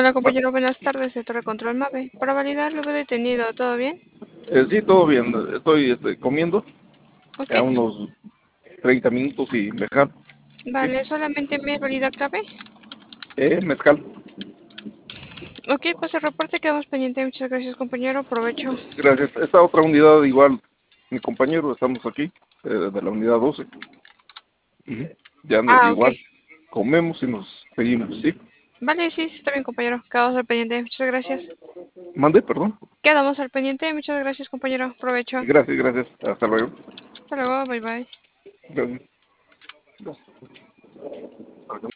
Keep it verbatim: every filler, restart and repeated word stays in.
Hola Bueno, compañero, buenas tardes de Torre Control Mave. Para validar lo veo detenido, ¿todo bien? eh, sí, todo bien. Estoy este, comiendo Ok, a unos treinta minutos y me jalo. Sí, vale, solamente me valida clave. eh, mezcal. Ok, pues el reporte quedamos pendiente. Muchas gracias compañero, provecho. Gracias. Esta otra unidad, igual, mi compañero, estamos aquí, eh, de la unidad doce. Ujú. Ya no- Ah, ok. igual, comemos y nos seguimos, ¿sí? Vale, sí, sí, está bien compañero. Quedamos al pendiente. Muchas gracias. Mande, perdón. Quedamos al pendiente. Muchas gracias compañero, provecho. Gracias, gracias. Hasta luego. Hasta luego, bye bye. Gracias.